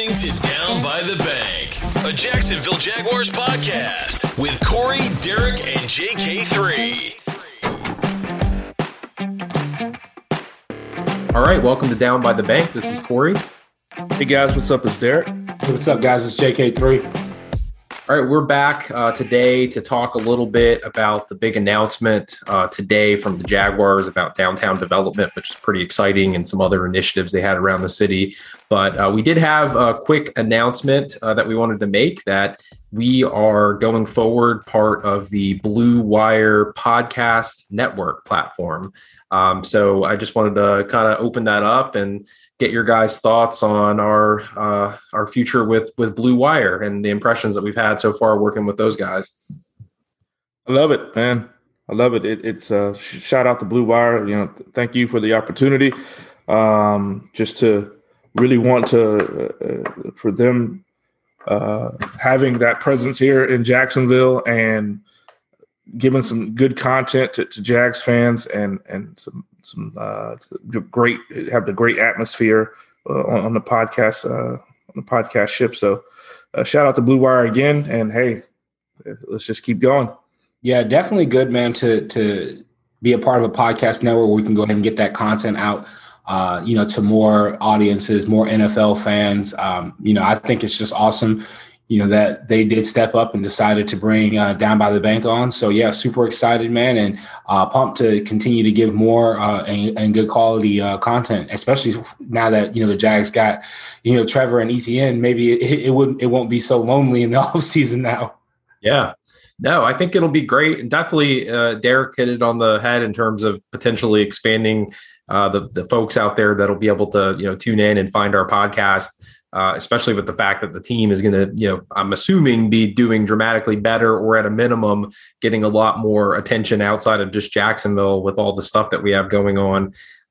listening to Down by the Bank, a Jacksonville Jaguars podcast with Corey, Derek, and JK3. All right, welcome to Down by the Bank. This is Corey. Hey guys, what's up? It's Derek. What's up, guys? It's JK3. All right, we're back today to talk a little bit about the big announcement today from the Jaguars about downtown development, which is pretty exciting, and some other initiatives they had around the city. But we did have a quick announcement that we wanted to make that we are going forward part of the Blue Wire Podcast Network platform. So I just wanted to kind of open that up and get your guys' thoughts on our future with Blue Wire and the impressions that we've had so far working with those guys. I love it, man. I love it. It's shout out to Blue Wire. You know, thank you for the opportunity. Just to really want to for them having that presence here in Jacksonville and giving some good content to Jags fans and some great atmosphere on the podcast ship. So shout out to Blue Wire again, and hey, let's just keep going. Yeah, definitely good, man, to be a part of a podcast network where we can go ahead and get that content out, to more audiences, more NFL fans. I think it's just awesome, that they did step up and decided to bring Down by the Bank on. So, yeah, super excited, man, and pumped to continue to give more and good quality content, especially now that, the Jags got, Trevor and ETN. Maybe it won't be so lonely in the offseason now. Yeah. No, I think it'll be great. And definitely Derek hit it on the head in terms of potentially expanding the folks out there that'll be able to, tune in and find our podcast. Especially with the fact that the team is going to, I'm assuming, be doing dramatically better, or at a minimum, getting a lot more attention outside of just Jacksonville with all the stuff that we have going on.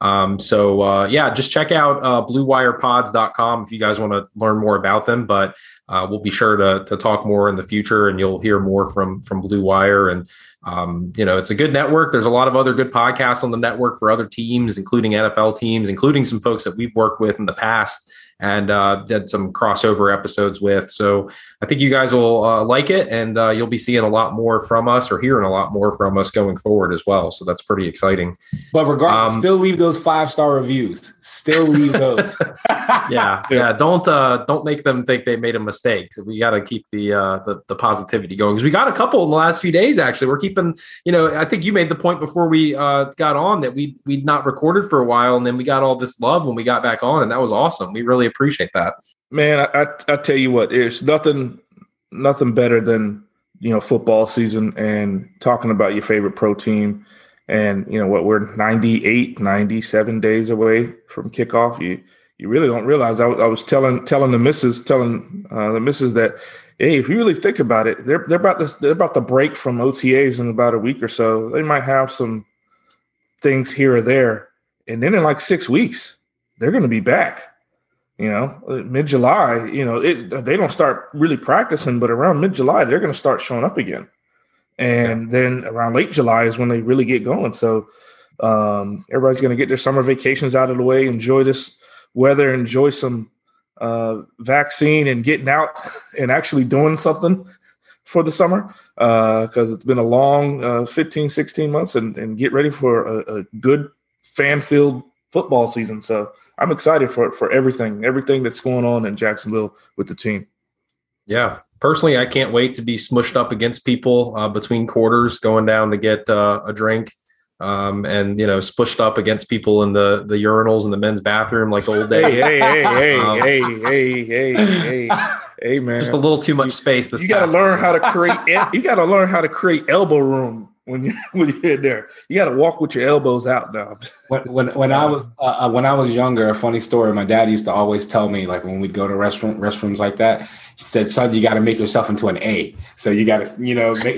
Just check out bluewirepods.com if you guys want to learn more about them. But we'll be sure to talk more in the future, and you'll hear more from Blue Wire. And, it's a good network. There's a lot of other good podcasts on the network for other teams, including NFL teams, including some folks that we've worked with in the past and did some crossover episodes with. So I think you guys will like it, and you'll be seeing a lot more from us, or hearing a lot more from us going forward as well. So that's pretty exciting. But regardless, still leave those 5-star reviews. Still leave those. Yeah. Don't make them think they made a mistake. So we got to keep the positivity going, because we got a couple in the last few days. Actually, we're keeping. I think you made the point before we got on that we'd not recorded for a while, and then we got all this love when we got back on, and that was awesome. We really appreciate that. Man, I tell you what, there's nothing better than, football season and talking about your favorite pro team. And, we're 97 days away from kickoff. You really don't realize. I was telling the missus that, hey, if you really think about it, they're about to break from OTAs in about a week or so. They might have some things here or there. And then in like 6 weeks, they're going to be back. Mid-July, they don't start really practicing, but around mid-July, they're going to start showing up again. And then around late July is when they really get going. So everybody's going to get their summer vacations out of the way, enjoy this weather, enjoy some vaccine and getting out and actually doing something for the summer, because it's been a long 15, 16 months, and get ready for a good fan-filled football season. So I'm excited for everything that's going on in Jacksonville with the team. Yeah. Personally, I can't wait to be smushed up against people between quarters, going down to get a drink, and, spushed up against people in the urinals in the men's bathroom like old days. Hey, man. Just a little too much space. You got to learn how to create elbow room when you get there. You got to walk with your elbows out now. When I was younger, a funny story. My dad used to always tell me, like, when we'd go to restrooms like that, he said, "Son, you got to make yourself into an A. So you got to, make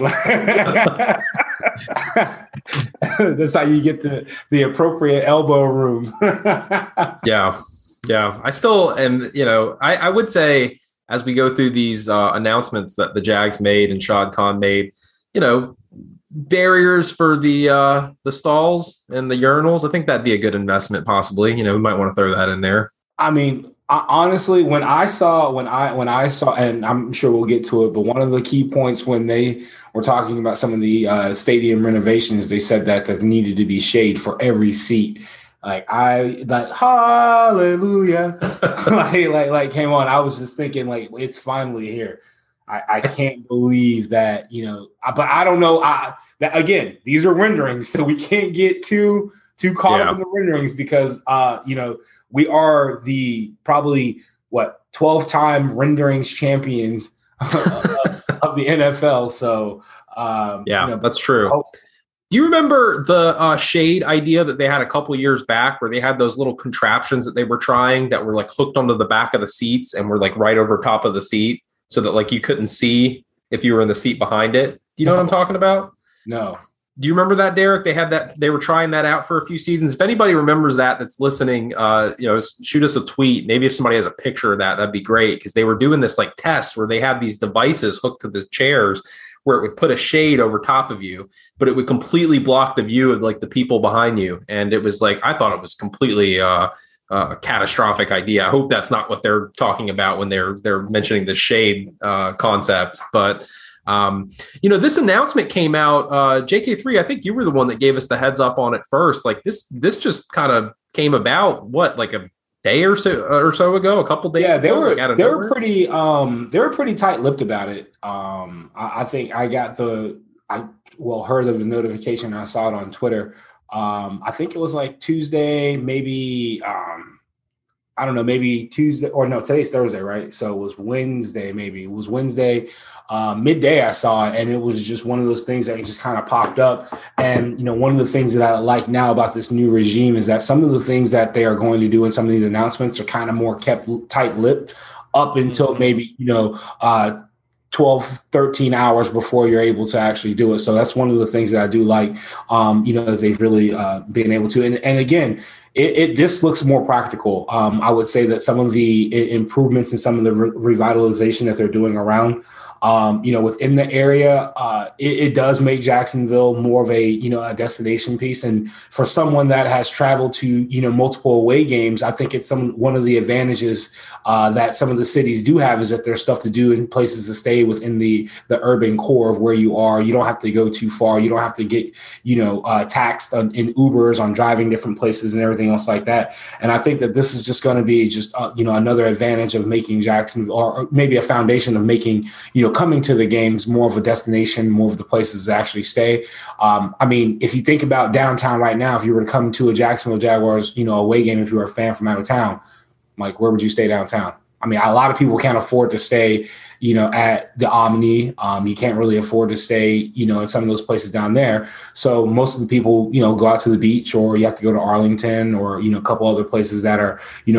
that's how you get the appropriate elbow room." Yeah. I still am. I would say, as we go through these announcements that the Jags made and Shad Khan made, barriers for the stalls and the urinals. I think that'd be a good investment, possibly. We might want to throw that in there. I mean, Honestly, when I saw, and I'm sure we'll get to it, but one of the key points when they were talking about some of the stadium renovations, they said that there needed to be shade for every seat. Like hallelujah, like came on. I was just thinking, like, it's finally here. I can't believe that, but I don't know. That again, these are renderings, so we can't get too caught up in the renderings because we are the probably 12-time renderings champions of the NFL. So that's true. Do you remember the shade idea that they had a couple years back where they had those little contraptions that they were trying that were like hooked onto the back of the seats and were like right over top of the seat so that like you couldn't see if you were in the seat behind it? Do you know what I'm talking about? No. Do you remember that, Derek? They had that. They were trying that out for a few seasons. If anybody remembers that's listening, shoot us a tweet. Maybe if somebody has a picture of that, that'd be great. Because they were doing this like test where they had these devices hooked to the chairs where it would put a shade over top of you, but it would completely block the view of like the people behind you. And it was like, I thought it was completely a catastrophic idea. I hope that's not what they're talking about when they're mentioning the shade concept. But this announcement came out, JK3, I think you were the one that gave us the heads up on it first. Like this just kind of came about like a day or so ago, a couple days. Yeah, they were pretty tight-lipped about it. I think I got heard of the notification. I saw it on Twitter. I think it was like Tuesday, maybe, I don't know, maybe Tuesday or no, today's Thursday, right? So it was Wednesday, midday I saw it, and it was just one of those things that just kind of popped up. And, one of the things that I like now about this new regime is that some of the things that they are going to do in some of these announcements are kind of more kept tight-lipped up until maybe, 12, 13 hours before you're able to actually do it. So that's one of the things that I do like, that they've really been able to. And again, this looks more practical. I would say that some of the improvements and some of the revitalization that they're doing around, within the area, it does make Jacksonville more of a destination piece. And for someone that has traveled to, multiple away games, I think it's one of the advantages that some of the cities do have is that there's stuff to do and places to stay within the urban core of where you are. You don't have to go too far. You don't have to get, taxed in Ubers on driving different places and everything else like that. And I think that this is just going to be just, another advantage of making Jacksonville, or maybe a foundation of making, coming to the games more of a destination, more of the places to actually stay. If you think about downtown right now, if you were to come to a Jacksonville Jaguars, away game, if you were a fan from out of town, like where would you stay downtown? A lot of people can't afford to stay, at the Omni. You can't really afford to stay, in some of those places down there. So most of the people, go out to the beach, or you have to go to Arlington, or, a couple other places that are,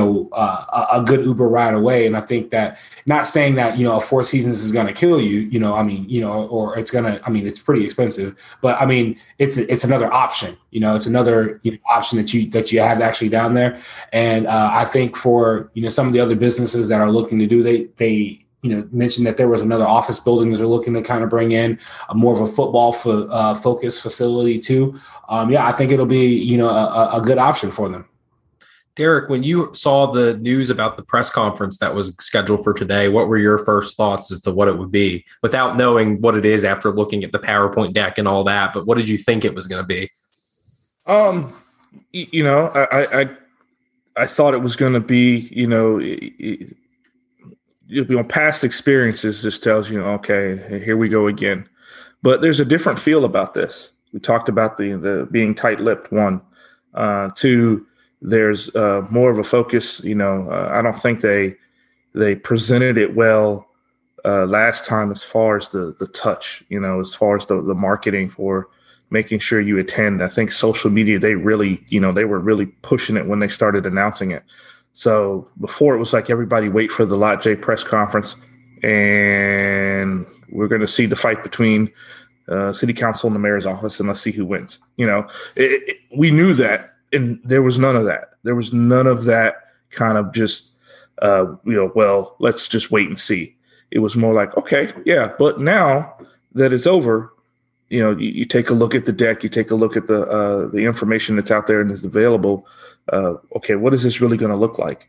a good Uber ride away. And I think that, not saying that, a Four Seasons is going to kill you, or it's going to, it's pretty expensive, but it's another option, it's another option that you have actually down there. And I think for, some of the other businesses that are looking to do, they mentioned that there was another office building that they're looking to kind of bring in more of a football focus facility too. I think it'll be, a good option for them. Derek, when you saw the news about the press conference that was scheduled for today, what were your first thoughts as to what it would be, without knowing what it is after looking at the PowerPoint deck and all that? But what did you think it was going to be? I thought it was going to be, past experiences just tells you, okay, here we go again. But there's a different feel about this. We talked about the being tight-lipped, one. Two, there's more of a focus. I don't think they presented it well last time as far as the touch, as far as the marketing for making sure you attend. I think social media, they really, they were really pushing it when they started announcing it. So before it was like everybody wait for the Lot J press conference, and we're going to see the fight between city council and the mayor's office, and let's see who wins. We knew that, and there was none of that. There was none of that kind of just, well, let's just wait and see. It was more like, okay, yeah, but now that it's over, you take a look at the deck, you take a look at the information that's out there and is available. Okay, what is this really going to look like?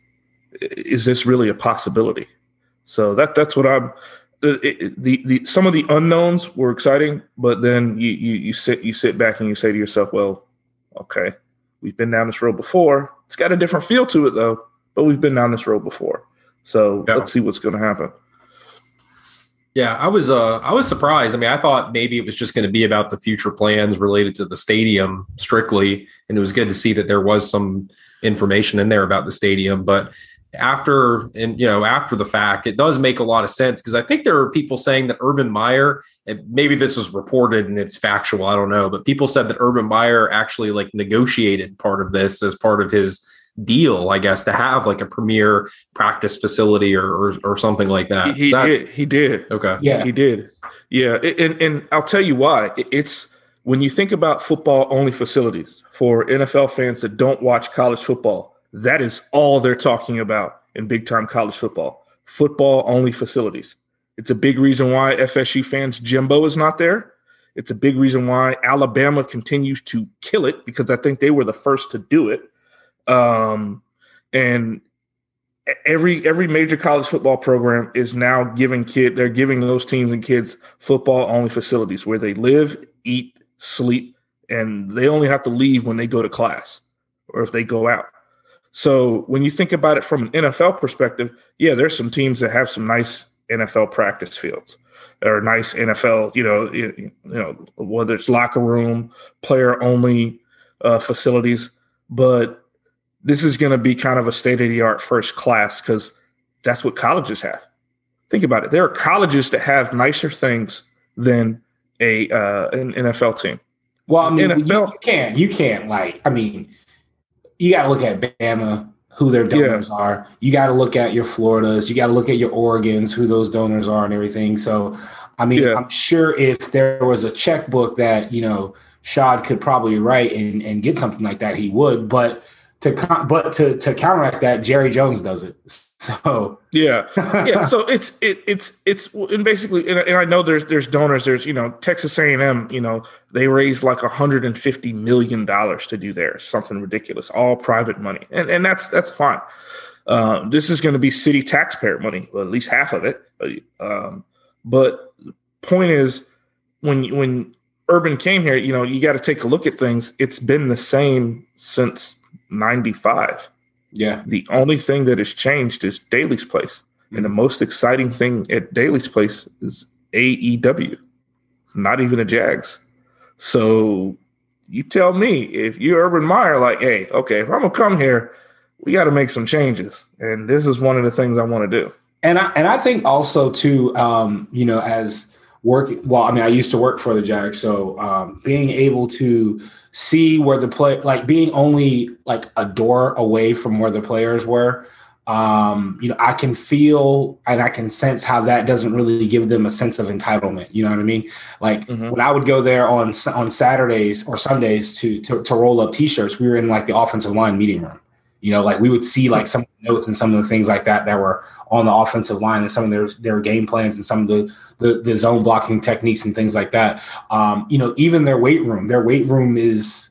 is this really a possibility? So that's what I'm. Some of the unknowns were exciting, but then you sit back and you say to yourself, well, okay, we've been down this road before. It's got a different feel to it though, but we've been down this road before. So let's see what's going to happen. Yeah, I was surprised. I mean, I thought maybe it was just going to be about the future plans related to the stadium strictly, and it was good to see that there was some information in there about the stadium. But after the fact, it does make a lot of sense, because I think there are people saying that Urban Meyer, and maybe this was reported and it's factual, I don't know, but people said that Urban Meyer actually like negotiated part of this as part of his deal, I guess, to have like a premier practice facility or something like that. He did. Okay. Yeah, he did. Yeah. And I'll tell you why. It's when you think about football only facilities for NFL fans that don't watch college football, that is all they're talking about in big time college football only facilities. It's a big reason why FSU fans, Jimbo is not there. It's a big reason why Alabama continues to kill it, because I think they were the first to do it. And every major college football program is now giving those teams and kids football only facilities where they live, eat, sleep, and they only have to leave when they go to class or if they go out. So when you think about it from an NFL perspective, yeah, there's some teams that have some nice NFL practice fields or nice NFL, whether it's locker room, player only facilities, but this is going to be kind of a state-of-the-art first class, because that's what colleges have. Think about it. There are colleges that have nicer things than an NFL team. Well, I mean, you can't like, I mean, you got to look at Bama, who their donors are. You got to look at your Floridas. You got to look at your Oregons, who those donors are and everything. So, I mean, I'm sure if there was a checkbook that, Shad could probably write and get something like that, he would. But to counteract that, Jerry Jones does it. So yeah. So it's and basically, and I know there's donors. There's Texas A&M. They raised like $150 million to do theirs, something ridiculous, all private money, and that's fine. This is going to be city taxpayer money, well, at least half of it. But the point is, when Urban came here, you got to take a look at things. It's been the same since '95. Yeah. The only thing that has changed is Daly's Place. Mm-hmm. And the most exciting thing at Daly's Place is AEW, not even the Jags. So you tell me, if you're Urban Meyer, like, hey, okay, if I'm going to come here, we got to make some changes. And this is one of the things I want to do. And I think also too, as working, well, I mean, I used to work for the Jags. So being able to see where the play, like being only like a door away from where the players were, I can feel and I can sense how that doesn't really give them a sense of entitlement. You know what I mean? Like when I would go there on Saturdays or Sundays to roll up T-shirts, we were in like the offensive line meeting room. Like we would see like some notes and some of the things like that were on the offensive line and some of their game plans and some of the zone blocking techniques and things like that. Even their weight room is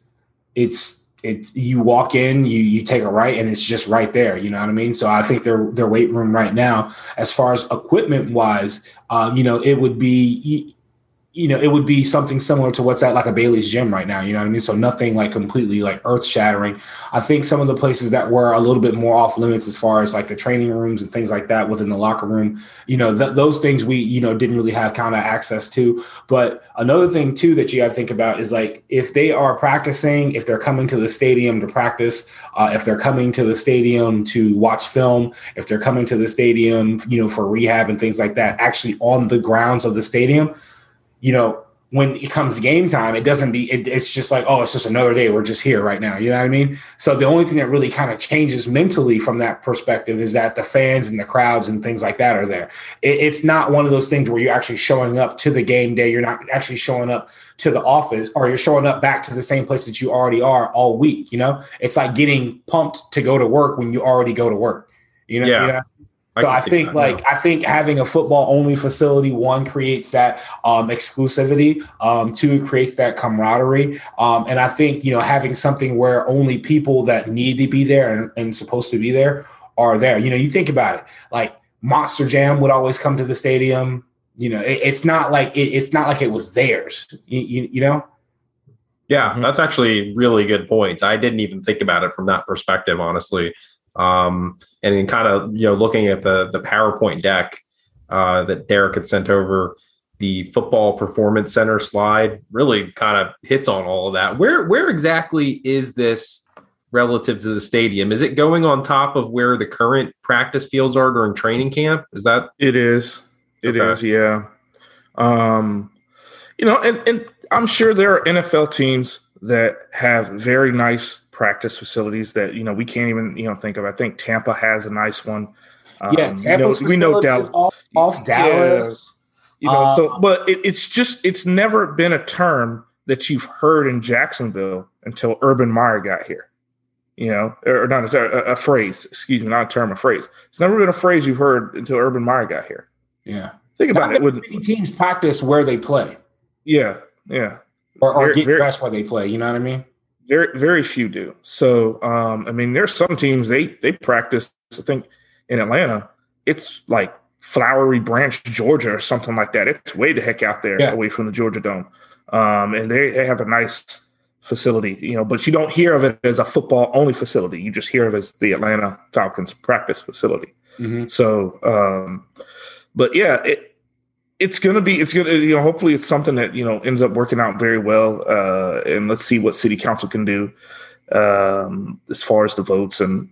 you walk in, you take a right and it's just right there. You know what I mean? So I think their weight room right now, as far as equipment wise, it would be, it would be something similar to what's at like a Bailey's gym right now. You know what I mean? So nothing like completely like earth shattering. I think some of the places that were a little bit more off limits as far as like the training rooms and things like that within the locker room, those things we, didn't really have kind of access to. But another thing too, that you got to think about is like, if they are practicing, if they're coming to the stadium to practice, if they're coming to the stadium to watch film, if they're coming to the stadium, for rehab and things like that, actually on the grounds of the stadium, when it comes game time, it's just like, oh, it's just another day. We're just here right now. You know what I mean? So the only thing that really kind of changes mentally from that perspective is that the fans and the crowds and things like that are there. It's not one of those things where you're actually showing up to the game day. You're not actually showing up to the office, or you're showing up back to the same place that you already are all week. It's like getting pumped to go to work when you already go to work. Yeah. So I think having a football only facility, one, creates that exclusivity, two, it creates that camaraderie. And I think, having something where only people that need to be there and supposed to be there are there. You know, you think about it, like Monster Jam would always come to the stadium. You know, it's not like it was theirs. You know. Yeah, that's actually really good points. I didn't even think about it from that perspective, honestly. And then kind of, you know, looking at the PowerPoint deck that Derek had sent over, the Football Performance Center slide really kind of hits on all of that. Where exactly is this relative to the stadium? Is it going on top of where the current practice fields are during training camp? Is that? It is. It is. Yeah. You know, and I'm sure there are NFL teams that have very nice practice facilities that, you know, we can't even, you know, think of. I think Tampa has a nice one. Tampa's we know Dallas off Dallas. You know, but it's never been a term that you've heard in Jacksonville until Urban Meyer got here. You know, or not a phrase, excuse me, not a term, a phrase. It's never been a phrase you've heard until Urban Meyer got here. Yeah. Think about it. Many teams practice where they play. Yeah, yeah. Or get dressed where they play. You know what I mean? Very, very few do. So, I mean, there's some teams they practice. I think in Atlanta, it's like Flowery Branch, Georgia, or something like that. It's way the heck out there, away from the Georgia Dome. And they have a nice facility, you know, but you don't hear of it as a football only facility. You just hear of it as the Atlanta Falcons practice facility. Mm-hmm. So, but yeah, it's going to, you know, hopefully it's something that, you know, ends up working out very well. And let's see what city council can do as far as the votes. And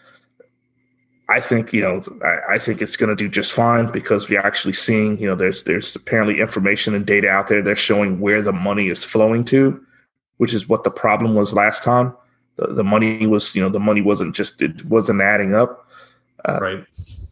I think, you know, I think it's going to do just fine because we're actually seeing, you know, there's apparently information and data out there. They're showing where the money is flowing to, which is what the problem was last time. The money was, you know, the money wasn't adding up. Right.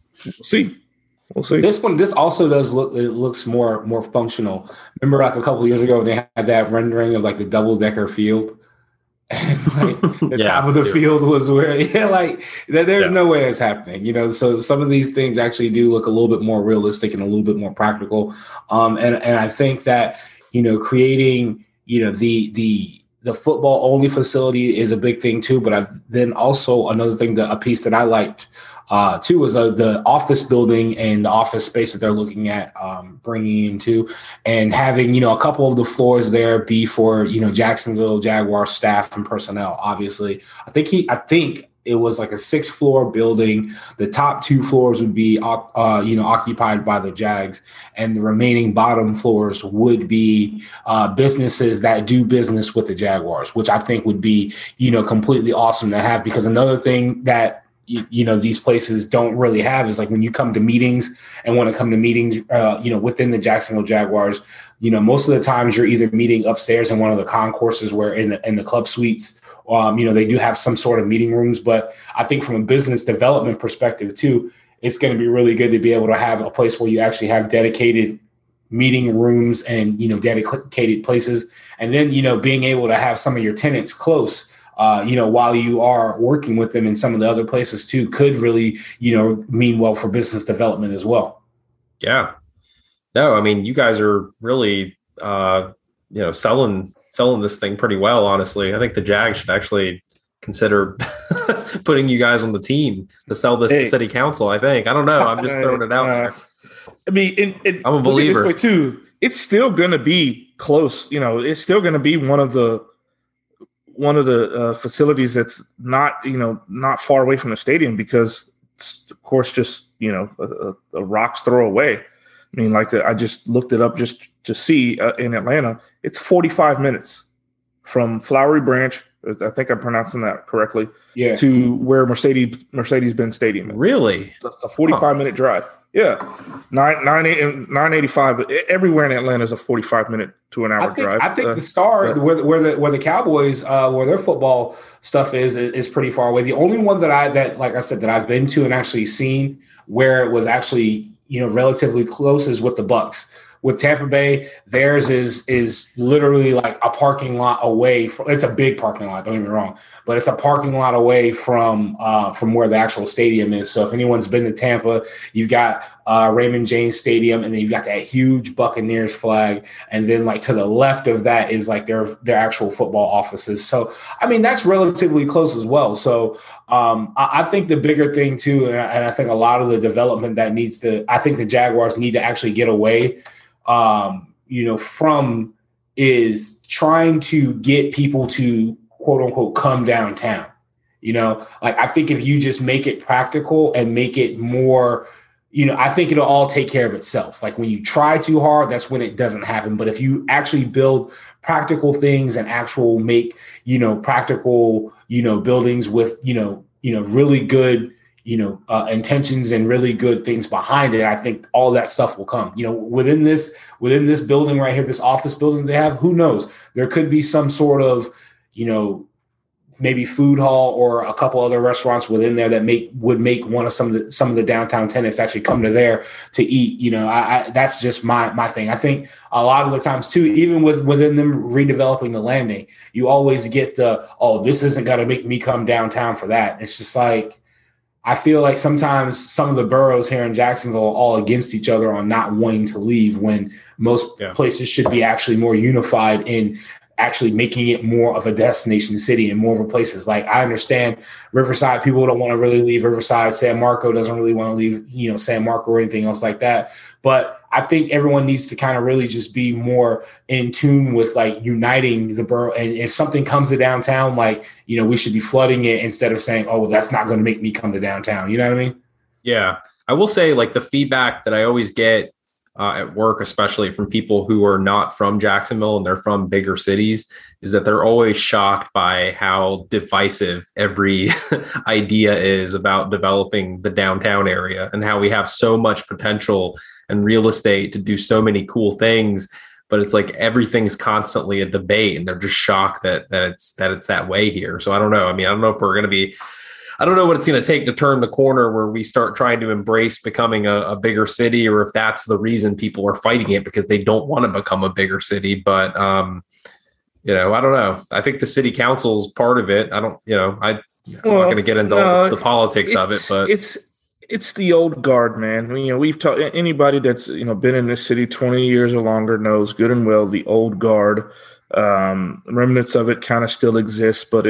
We'll see. This also does look. It looks more functional. Remember, like a couple of years ago, they had that rendering of like the double-decker field, and like the top of the field was where, there's no way it's happening. You know, so some of these things actually do look a little bit more realistic and a little bit more practical. And I think that, you know, creating, you know, the football only facility is a big thing too. But then also another thing, a piece that I liked. Two was the office building and the office space that they're looking at bringing into, and having, you know, a couple of the floors there be for, you know, Jacksonville Jaguar staff and personnel. Obviously, I think it was like a 6-floor building. The top 2 floors would be, occupied by the Jags, and the remaining bottom floors would be businesses that do business with the Jaguars, which I think would be, you know, completely awesome to have. Because another thing that you know, these places don't really have is like when you come to meetings and want to come to meetings, you know, within the Jacksonville Jaguars, you know, most of the times you're either meeting upstairs in one of the concourses where in the club suites, you know, they do have some sort of meeting rooms. But I think from a business development perspective too, it's going to be really good to be able to have a place where you actually have dedicated meeting rooms and, you know, dedicated places. And then, you know, being able to have some of your tenants close, you know, while you are working with them in some of the other places too, could really, you know, mean well for business development as well. Yeah. No, I mean, you guys are really, you know, selling this thing pretty well, honestly. I think the Jags should actually consider putting you guys on the team to sell this to city council, I think. I don't know. I'm just throwing it out there. I mean, I'm a believer. This way too, it's still going to be close. You know, it's still going to be one of the facilities that's not, you know, not far away from the stadium, because it's, of course, just, you know, a rock's throw away. I mean, I just looked it up just to see in Atlanta, it's 45 minutes from Flowery Branch. I think I'm pronouncing that correctly. Yeah. To where Mercedes-Benz Stadium is. Really? It's a 45-minute drive. Yeah. 985. But everywhere in Atlanta is a 45-minute to an hour drive. I think the Star, where the Cowboys, where their football stuff is pretty far away. The only one that like I said, that I've been to and actually seen where it was actually, you know, relatively close is with the Bucks. with Tampa Bay, theirs is literally like a parking lot away from. It's a big parking lot. Don't get me wrong, but it's a parking lot away from where the actual stadium is. So if anyone's been to Tampa, you've got Raymond James Stadium, and then you've got that huge Buccaneers flag, and then like to the left of that is like their actual football offices. So I mean that's relatively close as well. So I think the bigger thing too, and I think a lot of the development that I think the Jaguars need to actually get away, from is trying to get people to quote unquote come downtown. Like I think if you just make it practical and make it more, I think it'll all take care of itself. Like when you try too hard, that's when it doesn't happen. But if you actually build practical things and actual make, practical, buildings with, really good, intentions and really good things behind it, I think all that stuff will come. Within this building right here, this office building they have, who knows? There could be some sort of, maybe food hall or a couple other restaurants within there that would make one of some of the downtown tenants actually come to there to eat. That's just my thing. I think a lot of the times too, even within them redeveloping the landing, you always get this isn't going to make me come downtown for that. It's just like, I feel like sometimes some of the boroughs here in Jacksonville are all against each other on not wanting to leave when most places should be actually more unified in actually making it more of a destination city and more of a places. Like I understand Riverside, people don't want to really leave Riverside. San Marco doesn't really want to leave, San Marco or anything else like that. But I think everyone needs to kind of really just be more in tune with like uniting the borough. And if something comes to downtown, like, we should be flooding it instead of saying, oh, well, that's not going to make me come to downtown. You know what I mean? Yeah. I will say like the feedback that I always get at work, especially from people who are not from Jacksonville and they're from bigger cities, is that they're always shocked by how divisive every idea is about developing the downtown area and how we have so much potential and real estate to do so many cool things. But it's like everything's constantly a debate and they're just shocked that it's that way here. So I don't know. I mean, I don't know if we're going to be, I don't know what it's going to take to turn the corner where we start trying to embrace becoming a bigger city, or if that's the reason people are fighting it because they don't want to become a bigger city. But, I don't know. I think the city council is part of it. I'm not going to get into the politics of it, but it's the old guard, man. We've talked, anybody that's, been in this city 20 years or longer knows good and well, the old guard, remnants of it kind of still exist, but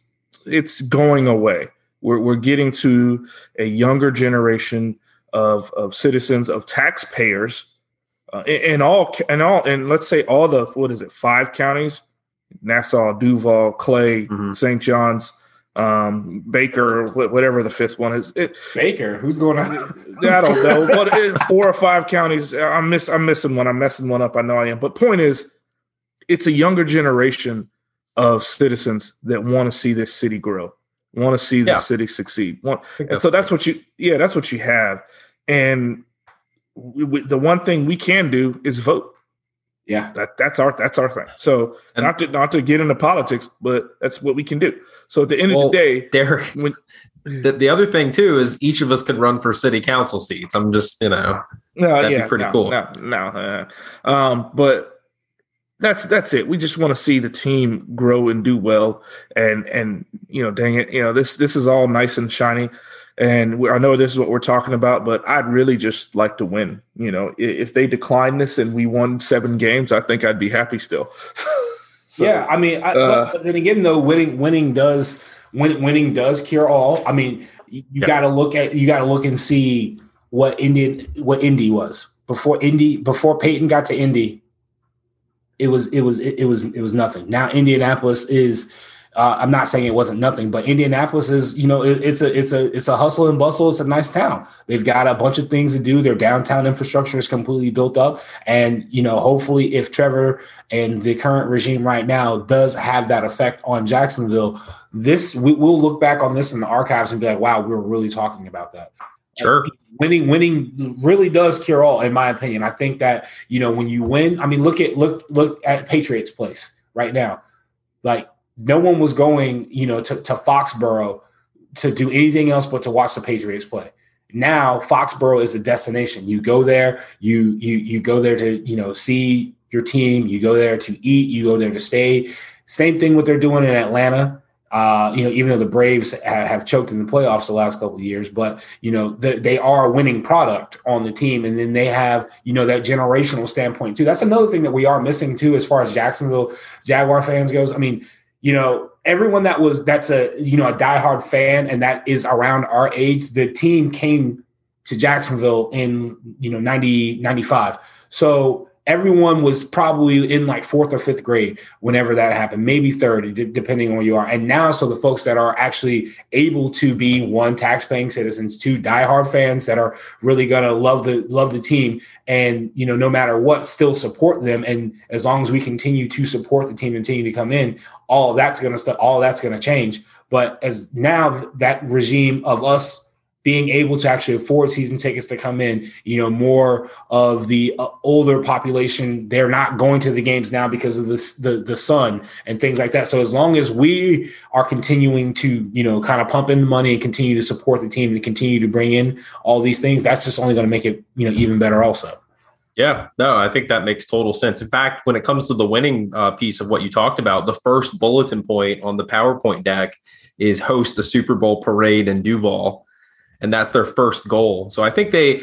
it's going away. We're getting to a younger generation of citizens, of taxpayers, and let's say all the 5 counties: Nassau, Duval, Clay, St. John's, Baker, whatever the 5th one is. Baker, who's going on? I don't know, but 4 or 5 counties. I'm missing one. I'm messing one up. I know I am. But point is, it's a younger generation of citizens that want to see this city grow. Want to see the city succeed. And so that's what you have. And the one thing we can do is vote. Yeah, that's our thing. So not to get into politics, but that's what we can do. So at the end of the day, Derek, the other thing too is each of us could run for city council seats. I'm just, that'd be pretty cool. But that's it. We just want to see the team grow and do well. And dang it, this is all nice and shiny. And I know this is what we're talking about, but I'd really just like to win. If they decline this and we won 7 games, I think I'd be happy still. So, yeah, I mean, but then again, though, winning does cure all. I mean, you got to look and see what Indy was before Peyton got to Indy. It was nothing. Now Indianapolis is. I'm not saying it wasn't nothing, but Indianapolis is, it's a hustle and bustle. It's a nice town. They've got a bunch of things to do. Their downtown infrastructure is completely built up. And, hopefully if Trevor and the current regime right now does have that effect on Jacksonville, we'll look back on this in the archives and be like, wow, we were really talking about that. Sure. Winning really does cure all, in my opinion. I think that, when you win, I mean, look at Patriots Place right now. Like, no one was going, to Foxborough to do anything else but to watch the Patriots play. Now Foxborough is a destination. You go there, you go there to, see your team, you go there to eat, you go there to stay. Same thing what they're doing in Atlanta. Even though the Braves have choked in the playoffs the last couple of years, but, they are a winning product on the team. And then they have, that generational standpoint too. That's another thing that we are missing too, as far as Jacksonville Jaguar fans goes. I mean, everyone that's a diehard fan and that is around our age, the team came to Jacksonville in, 95. So everyone was probably in like 4th or 5th grade whenever that happened, maybe 3rd, depending on where you are. And now, so the folks that are actually able to be, 1, tax-paying citizens, 2, diehard fans that are really going to love the team and, no matter what, still support them. And as long as we continue to support the team, continue to come in, all that's going to change. But as now that regime of us being able to actually afford season tickets to come in, more of the older population, they're not going to the games now because of the sun and things like that. So as long as we are continuing to, kind of pump in the money and continue to support the team and continue to bring in all these things, that's just only going to make it, even better also. Yeah, no, I think that makes total sense. In fact, when it comes to the winning piece of what you talked about, the first bulletin point on the PowerPoint deck is host a Super Bowl parade in Duval. And that's their first goal. So I think they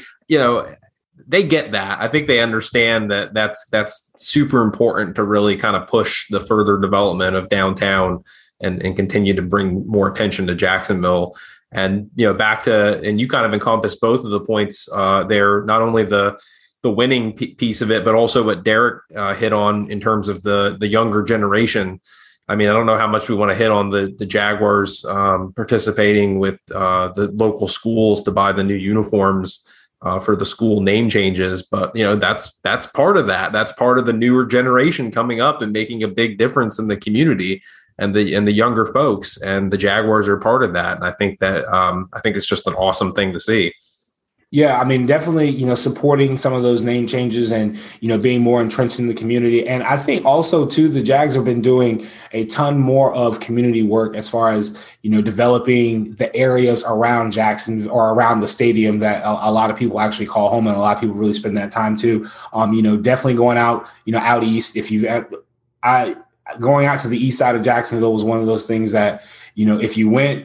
get that. I think they understand that that's super important to really kind of push the further development of downtown and continue to bring more attention to Jacksonville. And, back to, and you kind of encompass both of the points there, not only the winning piece of it, but also what Derek hit on in terms of the younger generation. I mean, I don't know how much we want to hit on the Jaguars participating with the local schools to buy the new uniforms for the school name changes. But, that's part of that. That's part of the newer generation coming up and making a big difference in the community and the younger folks. And the Jaguars are part of that. And I think that it's just an awesome thing to see. Yeah, I mean, definitely, supporting some of those name changes and, being more entrenched in the community. And I think also, too, the Jags have been doing a ton more of community work as far as, developing the areas around Jackson or around the stadium that a lot of people actually call home. And a lot of people really spend that time, too. Definitely going out, out east. Going out to the east side of Jacksonville was one of those things that, if you went,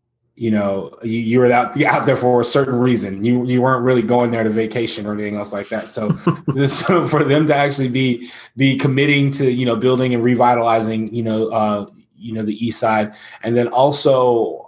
you were out there for a certain reason. You weren't really going there to vacation or anything else like that. So, so for them to actually be committing to, building and revitalizing, the east side. And then also,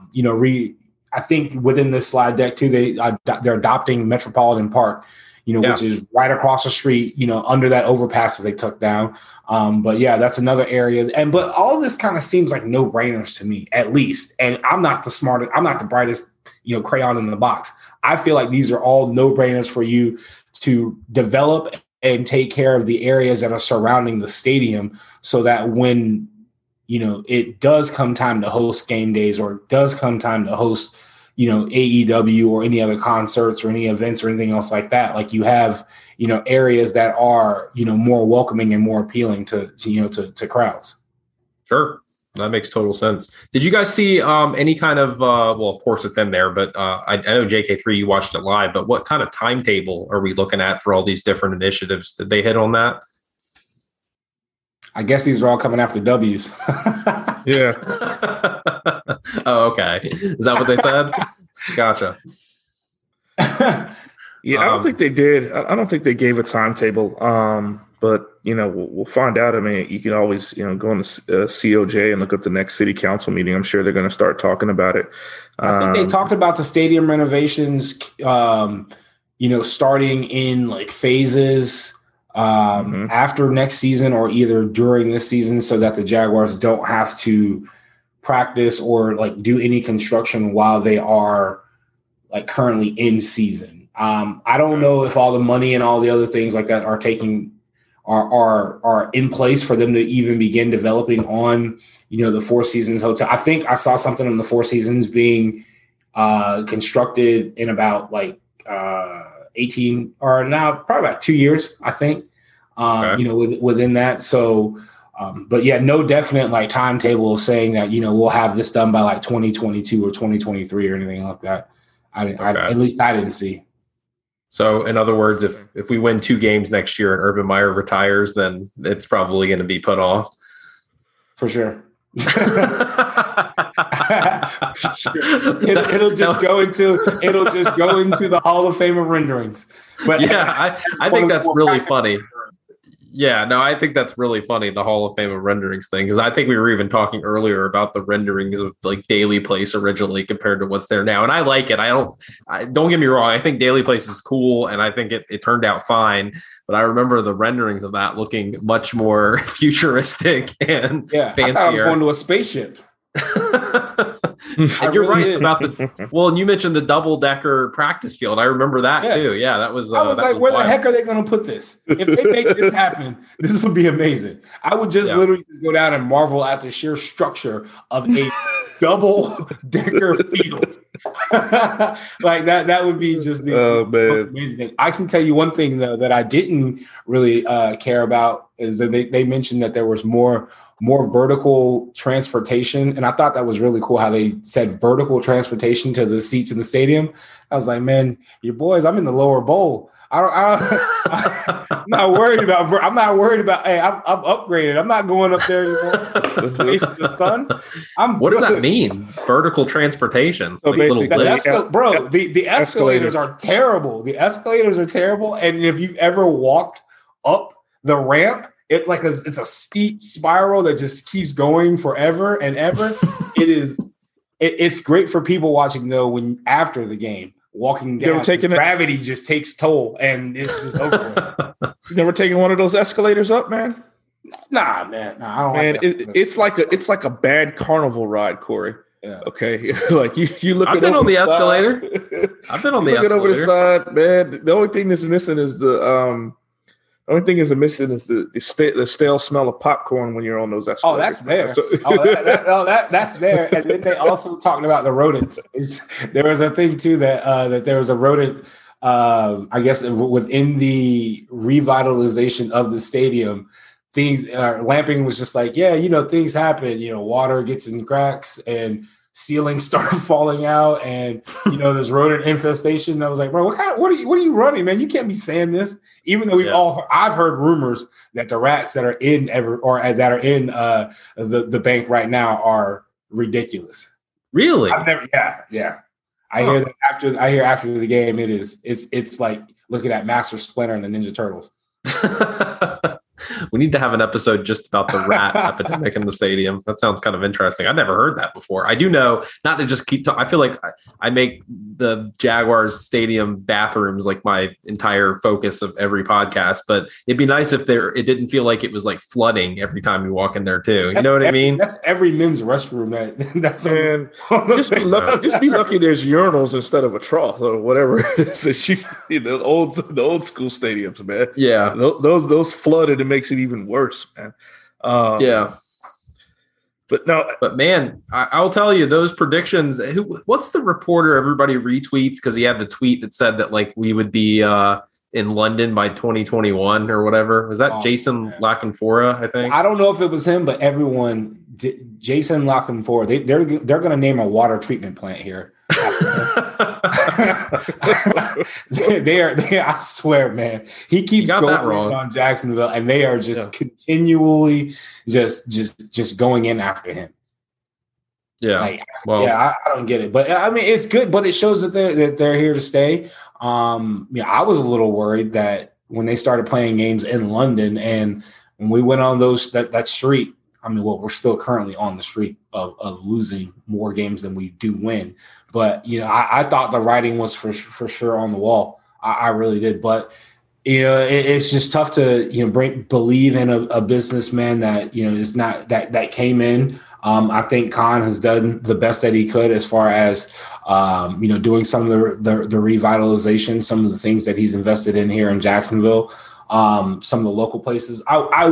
I think within this slide deck too, they're adopting Metropolitan Park, which is right across the street, under that overpass that they took down. But yeah, that's another area. But all of this kind of seems like no brainers to me, at least. And I'm not the smartest, I'm not the brightest, crayon in the box. I feel like these are all no brainers for you to develop and take care of the areas that are surrounding the stadium so that when, it does come time to host game days or it does come time to host, AEW or any other concerts or any events or anything else like that. Like you have, areas that are, more welcoming and more appealing to crowds. Sure. That makes total sense. Did you guys see any kind of, well, of course it's in there, but I know JK3, you watched it live, but what kind of timetable are we looking at for all these different initiatives? Did they hit on that? I guess these are all coming after W's. Yeah. Oh, okay. Is that what they said? Gotcha. Yeah, I don't think they did. I don't think they gave a timetable. But we'll find out. I mean, you can always go on the COJ and look at the next city council meeting. I'm sure they're going to start talking about it. I think they talked about the stadium renovations, starting in like phases. After next season or either during this season so that the Jaguars don't have to practice or like do any construction while they are like currently in season. I don't know if all the money and all the other things like that are in place for them to even begin developing on, the Four Seasons Hotel. I think I saw something on the Four Seasons being constructed in about like 18 or now probably about 2 years, I think, within that. So, but yeah, no definite like timetable of saying that, we'll have this done by like 2022 or 2023 or anything like that. At least I didn't see. So, in other words, if we win 2 games next year and Urban Meyer retires, then it's probably going to be put off. For sure. It'll just go into the Hall of Fame of renderings. But yeah, I think that's really funny. Yeah, no, I think that's really funny, the Hall of Fame of renderings thing, because I think we were even talking earlier about the renderings of like Daily Place originally compared to what's there now. And I like it. Don't get me wrong. I think Daily Place is cool, and I think it turned out fine. But I remember the renderings of that looking much more futuristic and fancier. I thought I was going to a spaceship. And you're right about and you mentioned the double-decker practice field. I remember that too. Yeah, that was. I was like, where the heck are they going to put this? If they make this happen, this will be amazing. I would just literally just go down and marvel at the sheer structure of a double-decker field. Like that would be just the most amazing thing. I can tell you one thing though that I didn't really care about is that they mentioned that there was more vertical transportation. And I thought that was really cool how they said vertical transportation to the seats in the stadium. I was like, man, your boys, I'm in the lower bowl. I'm not worried about, hey, I'm upgraded. I'm not going up there anymore. The sun. What does that mean? Vertical transportation. So like the escalators are terrible. The escalators are terrible. And if you've ever walked up the ramp, it's a steep spiral that just keeps going forever and ever. It's great for people watching though when after the game walking down, gravity just takes toll and it's just over. You never taken one of those escalators up, man? Nah, man. I don't. Man, it's like a bad carnival ride, Corey. Yeah. Okay. Like you look. I've been on the escalator. I've been on the escalator. Over the side, man. The only thing that's missing is the stale smell of popcorn when you're on those escalators. Oh, that's there. That's there. And then they also talked about the rodents. There was a thing too that there was a rodent. I guess within the revitalization of the stadium, things. Lamping was just like, things happen. Water gets in cracks and ceilings start falling out, and there's rodent infestation. And I was like, bro, what are you running, man? You can't be saying this. Even though I've heard rumors that the rats that are in the bank right now are ridiculous. Really? I've never. Yeah. I hear that after the game, it's like looking at Master Splinter and the Ninja Turtles. We need to have an episode just about the rat epidemic in the stadium. That sounds kind of interesting. I've never heard that before. I do know, not to just keep talking, I feel like I make the Jaguars stadium bathrooms like my entire focus of every podcast, but it'd be nice if it didn't feel like it was like flooding every time you walk in there too. You know what I mean? That's every men's restroom. That's man. Just be lucky there's urinals instead of a trough or whatever it is. The old school stadiums, man. Yeah. Those flooded. It makes it even worse, man. But man, I'll tell you those predictions. What's the reporter everybody retweets because he had the tweet that said that like we would be in London by 2021 or whatever? Was that Jason LaCanfora? I think. I don't know if it was him, but everyone, Jason LaCanfora, they're going to name a water treatment plant here. they are. I swear, man. He keeps going on Jacksonville, and they are just continually just going in after him. Yeah. I don't get it, but I mean, it's good. But it shows that they're here to stay. I was a little worried that when they started playing games in London, and when we went on that streak. I mean, we're still currently on the streak of losing more games than we do win. But, I thought the writing was for sure on the wall. I really did. But, it's just tough to, believe in a businessman that, is not that came in. I think Khan has done the best that he could as far as, doing some of the revitalization, some of the things that he's invested in here in Jacksonville, some of the local places.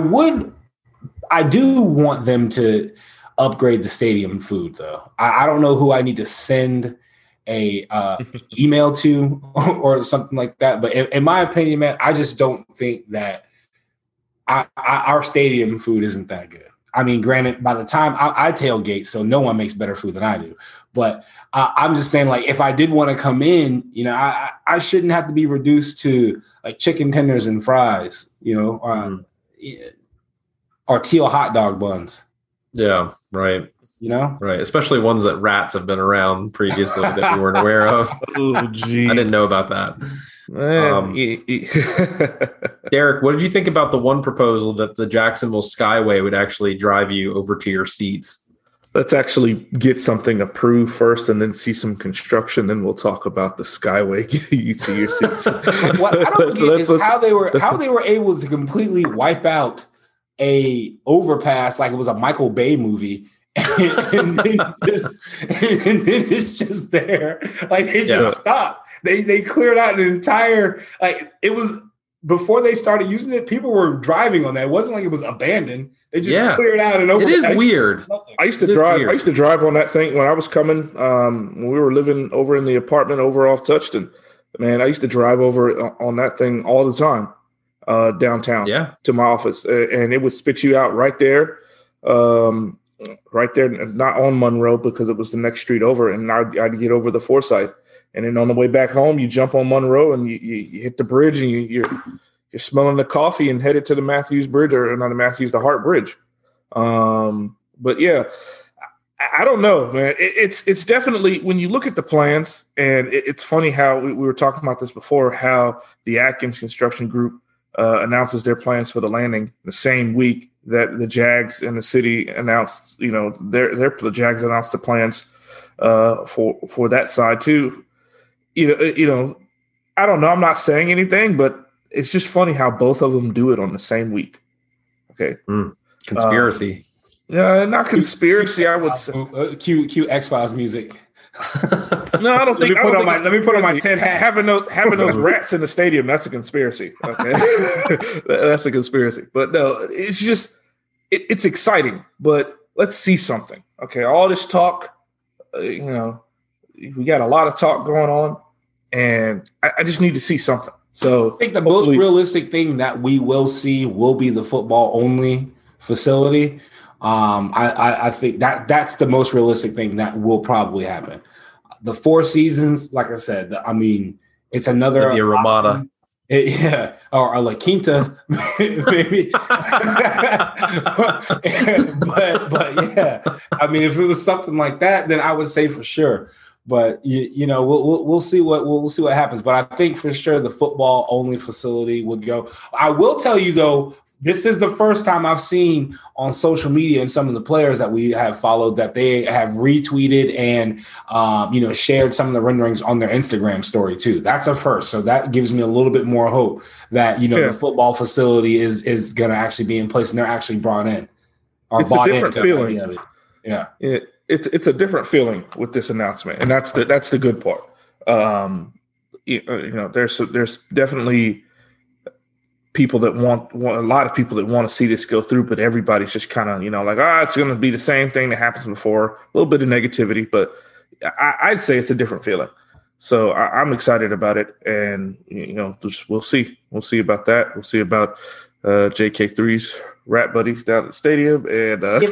I do want them to upgrade the stadium food, though. I don't know who I need to send a email to or something like that. But in my opinion, man, I just don't think that our stadium food isn't that good. I mean, granted, by the time I tailgate, so no one makes better food than I do. But I'm just saying, like, if I did want to come in, you know, I shouldn't have to be reduced to like chicken tenders and fries, you know, or teal hot dog buns. Yeah, right. You know, right. Especially ones that rats have been around previously that we weren't aware of. Oh, geez. I didn't know about that. Derek, what did you think about the one proposal that the Jacksonville Skyway would actually drive you over to your seats? Let's actually get something approved first and then see some construction. Then we'll talk about the Skyway getting you to your seats. What I don't get is how they were able to completely wipe out a overpass like it was a Michael Bay movie. and then it's just there. Like they just stopped. They cleared out an entire, like, it was before they started using it, people were driving on that. It wasn't like it was abandoned. They just cleared out and over. It is weird. I used to drive on that thing when I was coming, when we were living over in the apartment over off Touchton. Man, I used to drive over on that thing all the time, downtown to my office. And it would spit you out right there. Right there, not on Monroe because it was the next street over, and I'd get over the Forsyth, and then on the way back home, you jump on Monroe and you hit the bridge, and you're smelling the coffee and headed to the Matthews Bridge, or not the Matthews, the Hart Bridge. But yeah, I don't know, man. It's definitely, when you look at the plans, and it's funny how we were talking about this before, how the Atkins Construction Group announces their plans for the landing the same week that the Jags and the city announced, you know, the Jags announced the plans for that side too. You know, I don't know. I'm not saying anything, but it's just funny how both of them do it on the same week. Okay, conspiracy. Yeah, not conspiracy. I would say cue X-Files music. No, I don't think. Let me put on my 10 hat. Having those rats in the stadium, that's a conspiracy. Okay, that's a conspiracy. But no, it's just it's exciting. But let's see something. Okay, all this talk, you know, we got a lot of talk going on, and I just need to see something. So I think the most realistic thing that we will see will be the football only facility. I think that's the most realistic thing that will probably happen. The Four Seasons, like I said, I mean, it's another maybe a Ramada, or a La Quinta, maybe. but yeah, I mean, if it was something like that, then I would say for sure. But you know, we'll see what happens. But I think for sure the football only facility would go. I will tell you though, this is the first time I've seen on social media and some of the players that we have followed that they have retweeted and, you know, shared some of the renderings on their Instagram story too. That's a first. So that gives me a little bit more hope that, you know, the football facility is going to actually be in place and they're actually brought in. Or it's a different feeling. Of it. Yeah. It's a different feeling with this announcement. And that's the good part. You know, there's definitely people that want a lot of people that want to see this go through, but everybody's just kind of, you know, like, it's going to be the same thing that happens before. A little bit of negativity, but I'd say it's a different feeling. So I'm excited about it, and you know, we'll see about that. We'll see about JK3's rat buddies down at the stadium, and if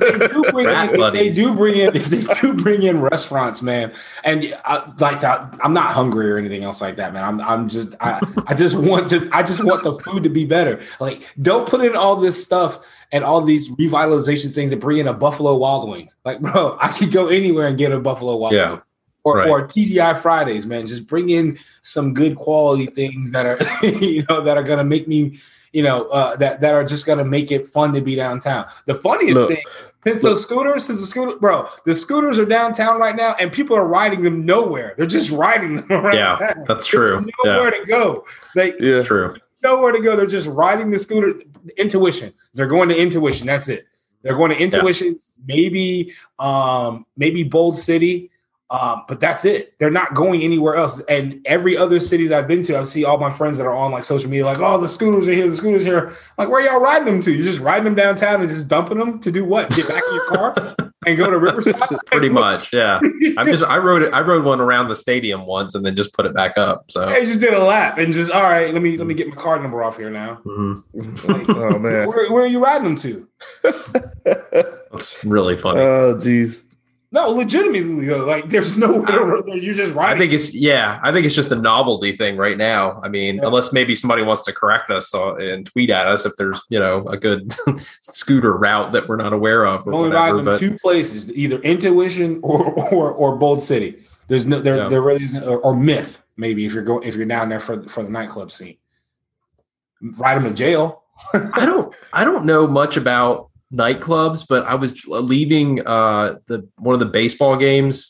they do bring in restaurants, man, and I'm not hungry or anything else like that, man. I just want the food to be better. Like, don't put in all this stuff and all these revitalization things and bring in a Buffalo Wild Wings. Like, bro, I could go anywhere and get a Buffalo Wild Wings. Or TGI Fridays, man. Just bring in some good quality things that are, you know, that are gonna make me, you know, that are just gonna make it fun to be downtown. The funniest thing, since the scooters, bro, the scooters are downtown right now, and people are riding them nowhere. They're just riding them around. Yeah, town. That's true. There's nowhere to go. True. Nowhere to go. They're just riding the scooter. Intuition. They're going to Intuition. That's it. They're going to Intuition. Maybe Bold City. But that's it. They're not going anywhere else. And every other city that I've been to, I see all my friends that are on like social media, like, oh, the scooters are here, the scooters are here. Like, where y'all riding them to? You're just riding them downtown and just dumping them to do what? Get back in your car and go to Riverside? Pretty much, yeah. I rode one around the stadium once and then just put it back up. So I just did a lap and just, all right, let me get my card number off here now. Mm-hmm. Like, oh man, where are you riding them to? That's really funny. Oh, geez. No, legitimately though. Like there's no you're just riding. I think it's just a novelty thing right now. I mean, unless maybe somebody wants to correct us and tweet at us if there's, a good scooter route that we're not aware of. Or only riding them two places, either Intuition or Bold City. There's no there really isn't, or Myth maybe if you're down there for the nightclub scene. Ride them to jail. I don't know much about nightclubs, but I was leaving one of the baseball games,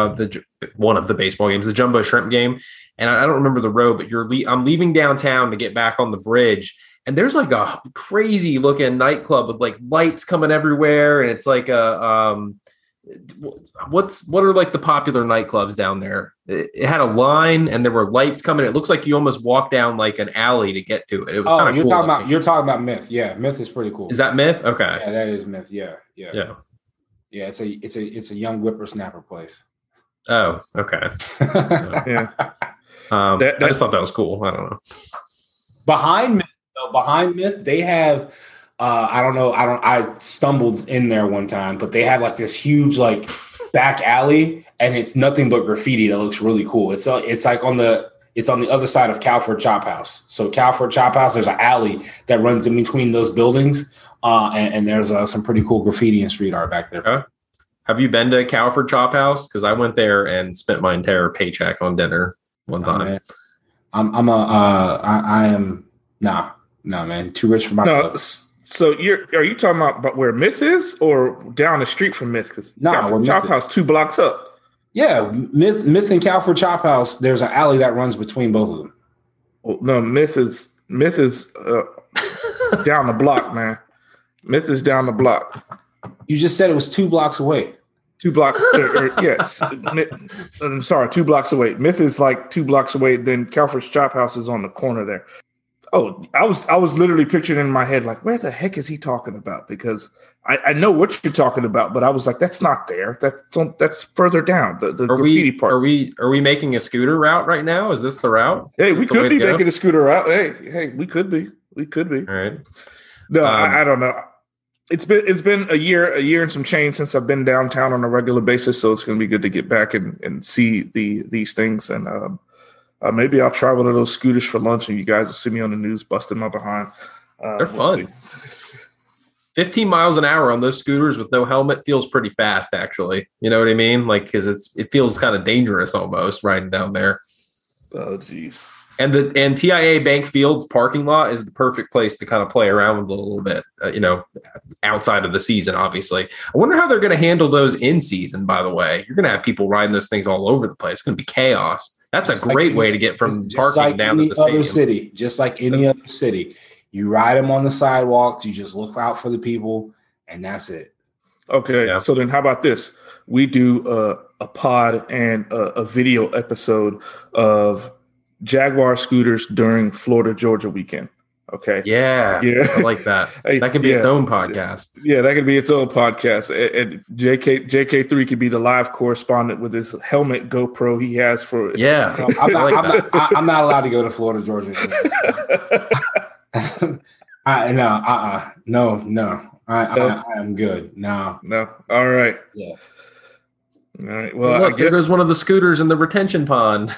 the Jumbo Shrimp game, and I don't remember the road, but I'm leaving downtown to get back on the bridge, and there's like a crazy looking nightclub with like lights coming everywhere, and it's like what are like the popular nightclubs down there? It had a line and there were lights coming. It looks like you almost walk down like an alley to get to it. It was kind of cool. You're talking about Myth. Yeah, Myth is pretty cool. Is that Myth? Okay. Yeah, that is Myth. Yeah. It's a young whippersnapper place. Oh, okay. Yeah. I just thought that was cool. I don't know. Behind Myth, they have I stumbled in there one time, but they have like this huge like back alley, and it's nothing but graffiti that looks really cool. It's like on the other side of Calford Chop House. So Calford Chop House, there's an alley that runs in between those buildings, and there's some pretty cool graffiti and street art back there. Okay. Have you been to Calford Chop House? Because I went there and spent my entire paycheck on dinner one time. Man. No, man, too rich for my blood. So are you talking about where Myth is, or down the street from Myth? Because Chop House 2 blocks up. Yeah, Myth and Calford Chop House. There's an alley that runs between both of them. Well, no, Myth is down the block, man. Myth is down the block. You just said it was 2 blocks away. 2 blocks. Yes. I'm sorry, 2 blocks away. Myth is like 2 blocks away. Then Calford's Chop House is on the corner there. Oh, I was literally picturing in my head, like, where the heck is he talking about? Because I know what you're talking about, but I was like, that's not there. That's further down. The graffiti part. Are we making a scooter route right now? Is this the route? Hey, we could be making a scooter route. Hey, we could be. All right. No, I don't know. It's been a year and some change since I've been downtown on a regular basis, so it's going to be good to get back and see these things. And maybe I'll travel to those scooters for lunch, and you guys will see me on the news busting my behind. They're fun. 15 miles an hour on those scooters with no helmet feels pretty fast, actually. You know what I mean? Like, because it feels kind of dangerous almost riding down there. Oh, geez. And TIA Bank Field's parking lot is the perfect place to kind of play around with a little bit, outside of the season, obviously. I wonder how they're going to handle those in season, by the way. You're going to have people riding those things all over the place. It's going to be chaos. That's a great way to get from parking down to the stadium. Just like any other city. You ride them on the sidewalks. You just look out for the people, and that's it. Okay, yeah. So then how about this? We do a pod and a video episode of Jaguar scooters during Florida-Georgia weekend. Okay. Yeah. I like that. That could be its own podcast. Yeah, that could be its own podcast. And JK3 could be the live correspondent with his helmet GoPro he has for. Yeah. I'm not allowed to go to Florida, Georgia. No. I am good. No. All right. Yeah. All right. Well, look, there goes one of the scooters in the retention pond.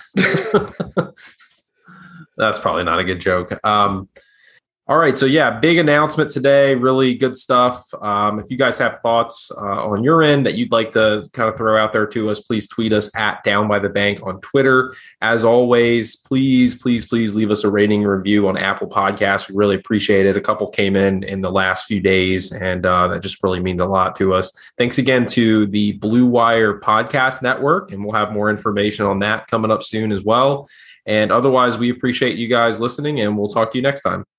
That's probably not a good joke. All right. So, yeah, big announcement today. Really good stuff. If you guys have thoughts on your end that you'd like to kind of throw out there to us, please tweet us at Down by the Bank on Twitter. As always, please leave us a rating and review on Apple Podcasts. We really appreciate it. A couple came in the last few days, and that just really means a lot to us. Thanks again to the Blue Wire Podcast Network, and we'll have more information on that coming up soon as well. And otherwise, we appreciate you guys listening, and we'll talk to you next time.